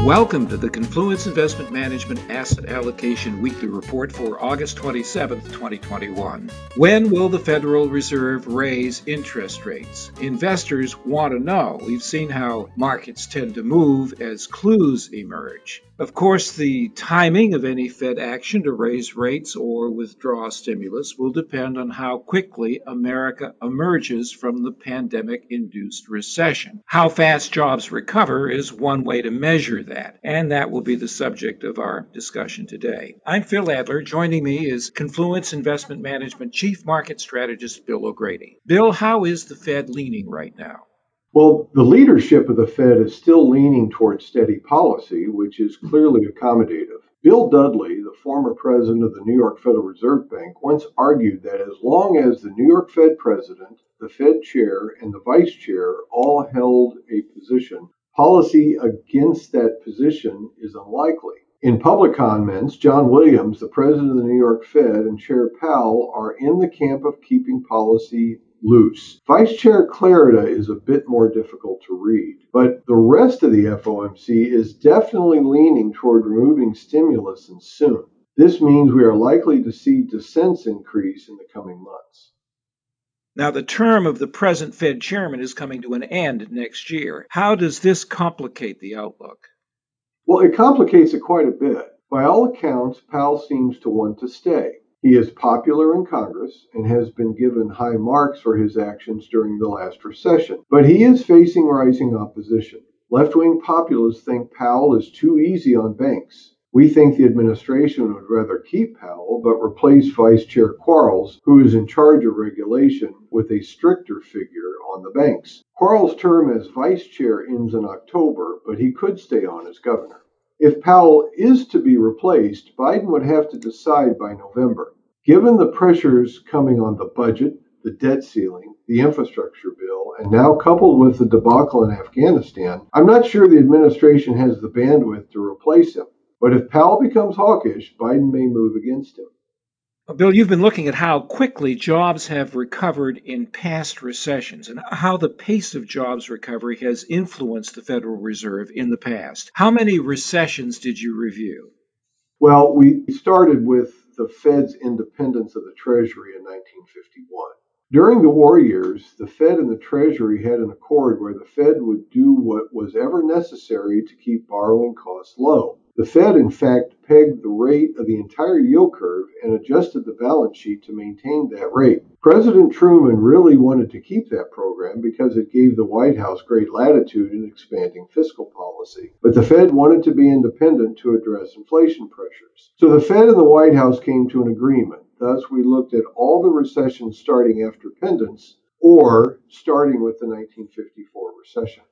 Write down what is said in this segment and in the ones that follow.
Welcome to the Confluence Investment Management Asset Allocation Weekly Report for August 27th, 2021. When will the Federal Reserve raise interest rates? Investors want to know. We've seen how markets tend to move as clues emerge. Of course, the timing of any Fed action to raise rates or withdraw stimulus will depend on how quickly America emerges from the pandemic-induced recession. How fast jobs recover is one way to measure that, and that will be the subject of our discussion today. I'm Phil Adler. Joining me is Confluence Investment Management Chief Market Strategist Bill O'Grady. Bill, how is the Fed leaning right now? Well, the leadership of the Fed is still leaning towards steady policy, which is clearly accommodative. Bill Dudley, the former president of the New York Federal Reserve Bank, once argued that as long as the New York Fed president, the Fed chair, and the vice chair all held a position, policy against that position is unlikely. In public comments, John Williams, the president of the New York Fed, and Chair Powell are in the camp of keeping policy loose. Vice Chair Clarida is a bit more difficult to read, but the rest of the FOMC is definitely leaning toward removing stimulus and soon. This means we are likely to see dissents increase in the coming months. Now, the term of the present Fed chairman is coming to an end next year. How does this complicate the outlook? Well, it complicates it quite a bit. By all accounts, Powell seems to want to stay. He is popular in Congress and has been given high marks for his actions during the last recession. But he is facing rising opposition. Left-wing populists think Powell is too easy on banks. We think the administration would rather keep Powell but replace Vice Chair Quarles, who is in charge of regulation, with a stricter figure on the banks. Quarles' term as vice chair ends in October, but he could stay on as governor. If Powell is to be replaced, Biden would have to decide by November. Given the pressures coming on the budget, the debt ceiling, the infrastructure bill, and now coupled with the debacle in Afghanistan, I'm not sure the administration has the bandwidth to replace him. But if Powell becomes hawkish, Biden may move against him. Bill, you've been looking at how quickly jobs have recovered in past recessions and how the pace of jobs recovery has influenced the Federal Reserve in the past. How many recessions did you review? Well, we started with the Fed's independence of the Treasury in 1951. During the war years, the Fed and the Treasury had an accord where the Fed would do what was ever necessary to keep borrowing costs low. The Fed, in fact, pegged the rate of the entire yield curve and adjusted the balance sheet to maintain that rate. President Truman really wanted to keep that program because it gave the White House great latitude in expanding fiscal policy. But the Fed wanted to be independent to address inflation pressures. So the Fed and the White House came to an agreement. Thus, we looked at all the recessions starting after independence or starting with the 1954 recession.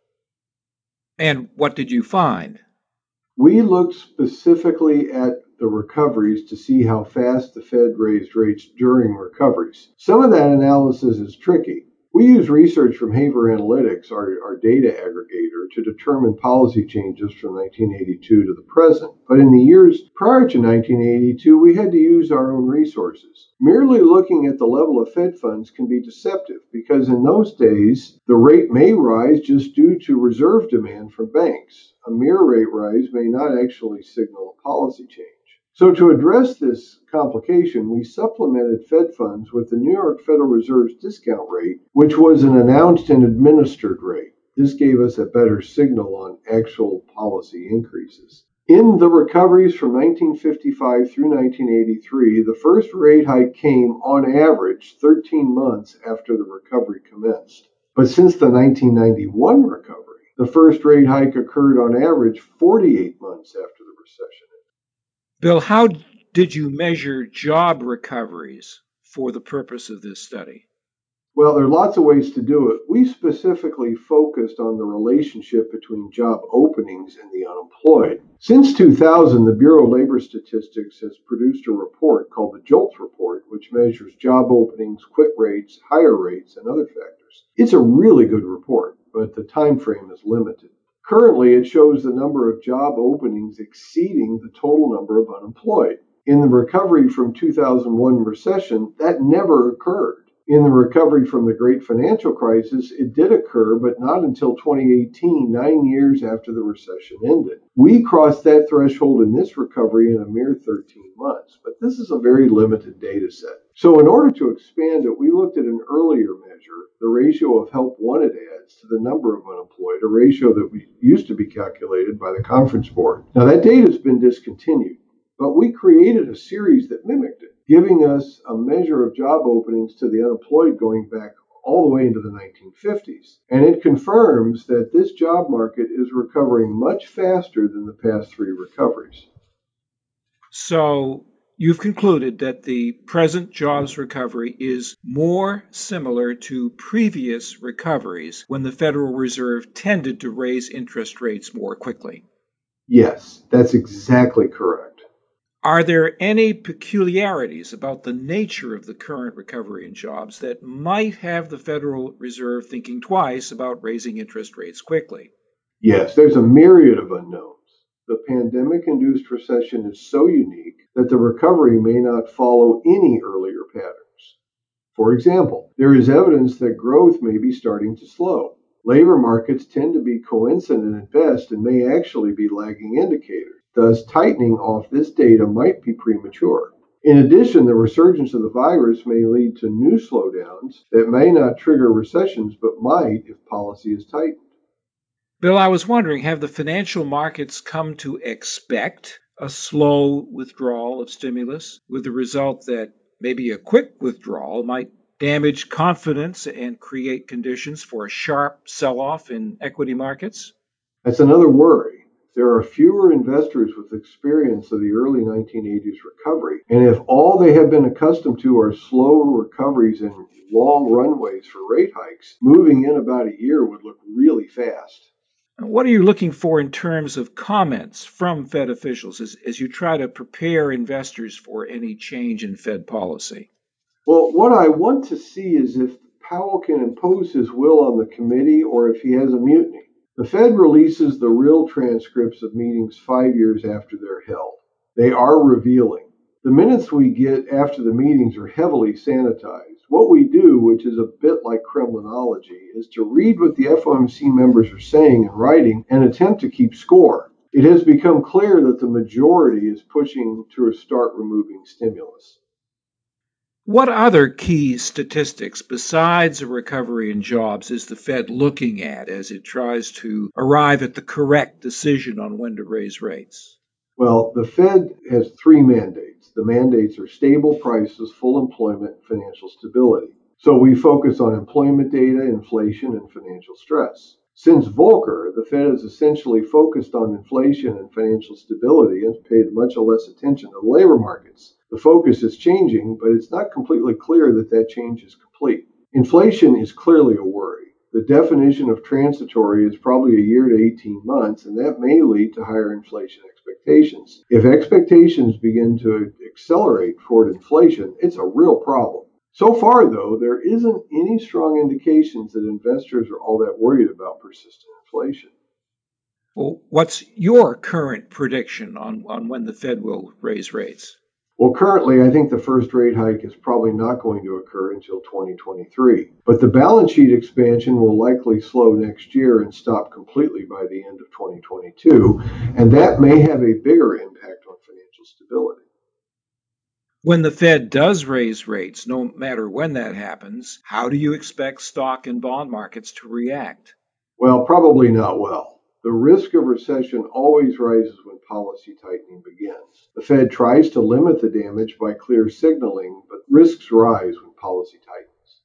And what did you find? We looked specifically at the recoveries to see how fast the Fed raised rates during recoveries. Some of that analysis is tricky. We use research from Haver Analytics, our data aggregator, to determine policy changes from 1982 to the present. But in the years prior to 1982, we had to use our own resources. Merely looking at the level of Fed funds can be deceptive because in those days, the rate may rise just due to reserve demand from banks. A mere rate rise may not actually signal a policy change. So to address this complication, we supplemented Fed funds with the New York Federal Reserve's discount rate, which was an announced and administered rate. This gave us a better signal on actual policy increases. In the recoveries from 1955 through 1983, the first rate hike came on average 13 months after the recovery commenced. But since the 1991 recovery, the first rate hike occurred on average 48 months after the recession. Bill, how did you measure job recoveries for the purpose of this study? Well, there are lots of ways to do it. We specifically focused on the relationship between job openings and the unemployed. Since 2000, the Bureau of Labor Statistics has produced a report called the JOLTS report, which measures job openings, quit rates, hire rates, and other factors. It's a really good report, but the time frame is limited. Currently, it shows the number of job openings exceeding the total number of unemployed. In the recovery from 2001 recession, that never occurred. In the recovery from the great financial crisis, it did occur, but not until 2018, 9 years after the recession ended. We crossed that threshold in this recovery in a mere 13 months, but this is a very limited data set. So in order to expand it, we looked at an earlier measure, the ratio of help wanted ads to the number of unemployed, a ratio that used to be calculated by the Conference Board. Now that data has been discontinued, but we created a series that mimicked it, giving us a measure of job openings to the unemployed going back all the way into the 1950s. And it confirms that this job market is recovering much faster than the past three recoveries. So you've concluded that the present jobs recovery is more similar to previous recoveries when the Federal Reserve tended to raise interest rates more quickly. Yes, that's exactly correct. Are there any peculiarities about the nature of the current recovery in jobs that might have the Federal Reserve thinking twice about raising interest rates quickly? Yes, there's a myriad of unknowns. The pandemic-induced recession is so unique that the recovery may not follow any earlier patterns. For example, there is evidence that growth may be starting to slow. Labor markets tend to be coincident at best and may actually be lagging indicators. Thus, tightening off this data might be premature. In addition, the resurgence of the virus may lead to new slowdowns that may not trigger recessions but might if policy is tightened. Bill, I was wondering, have the financial markets come to expect a slow withdrawal of stimulus, with the result that maybe a quick withdrawal might damage confidence and create conditions for a sharp sell-off in equity markets? That's another worry. There are fewer investors with experience of the early 1980s recovery, and if all they have been accustomed to are slow recoveries and long runways for rate hikes, moving in about a year would look really fast. What are you looking for in terms of comments from Fed officials as you try to prepare investors for any change in Fed policy? Well, what I want to see is if Powell can impose his will on the committee or if he has a mutiny. The Fed releases the real transcripts of meetings 5 years after they're held. They are revealing. The minutes we get after the meetings are heavily sanitized. What we do, which is a bit like Kremlinology, is to read what the FOMC members are saying and writing and attempt to keep score. It has become clear that the majority is pushing to start removing stimulus. What other key statistics besides a recovery in jobs is the Fed looking at as it tries to arrive at the correct decision on when to raise rates? Well, the Fed has three mandates. The mandates are stable prices, full employment, and financial stability. So we focus on employment data, inflation, and financial stress. Since Volcker, the Fed has essentially focused on inflation and financial stability and paid much less attention to the labor markets. The focus is changing, but it's not completely clear that that change is complete. Inflation is clearly a worry. The definition of transitory is probably a year to 18 months, and that may lead to higher inflation expectations. If expectations begin to accelerate toward inflation, it's a real problem. So far, though, there isn't any strong indications that investors are all that worried about persistent inflation. Well, what's your current prediction on when the Fed will raise rates? Well, currently, I think the first rate hike is probably not going to occur until 2023. But the balance sheet expansion will likely slow next year and stop completely by the end of 2022, and that may have a bigger impact on financial stability. When the Fed does raise rates, no matter when that happens, how do you expect stock and bond markets to react? Well, probably not well. The risk of recession always rises when policy tightening begins. The Fed tries to limit the damage by clear signaling, but risks rise when policy tightens.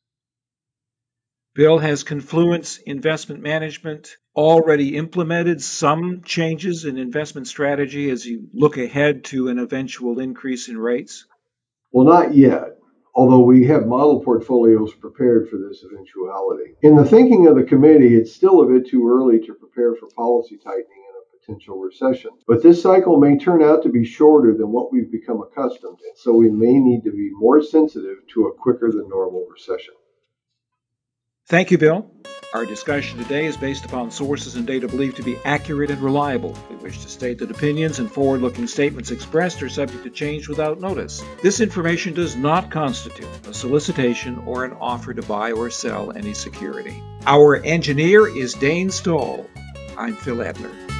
Bill, has Confluence Investment Management already implemented some changes in investment strategy as you look ahead to an eventual increase in rates? Well, not yet, although we have model portfolios prepared for this eventuality. In the thinking of the committee, it's still a bit too early to prepare for policy tightening in a potential recession. But this cycle may turn out to be shorter than what we've become accustomed to, so we may need to be more sensitive to a quicker than normal recession. Thank you, Bill. Our discussion today is based upon sources and data believed to be accurate and reliable. We wish to state that opinions and forward-looking statements expressed are subject to change without notice. This information does not constitute a solicitation or an offer to buy or sell any security. Our engineer is Dane Stoll. I'm Phil Edler.